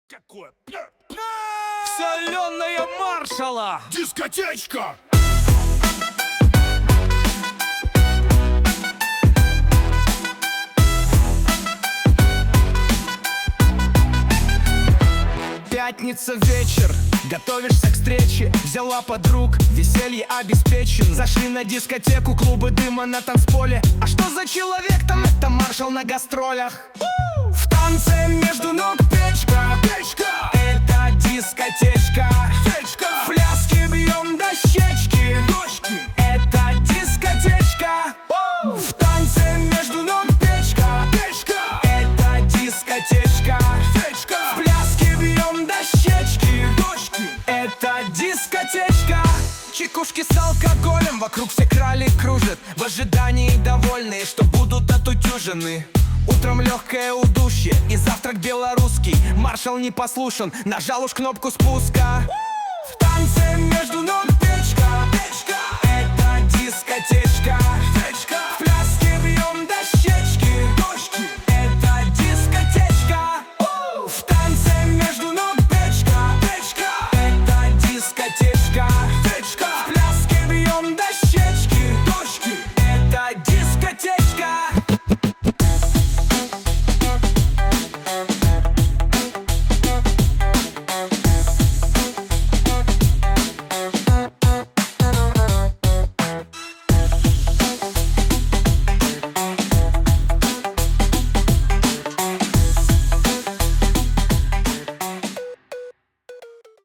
Какое? Соленая маршала! Дискотечка! Пятница вечер, готовишься к встрече. Взяла подруг, веселье обеспечен. Зашли на дискотеку, клубы дыма на танцполе. А что за человек там? Это маршал на гастролях. В танце между ног печка, Печка! это дискотечка. Печка! Пляски бьем дощечки, Дочки! это дискотечка. В танце между ног печка, Печка! это дискотечка. Печка! Пляски бьем дощечки, Дочки! это дискотечка. Чекушки с алкоголем, вокруг все крали кружат, в ожидании довольные, что будут отутюжены. Утром легкое удушье и завтрак белорусский. Маршал не послушен, нажал уж кнопку спуска. В танце между ног печка, Печка! это дискотечка.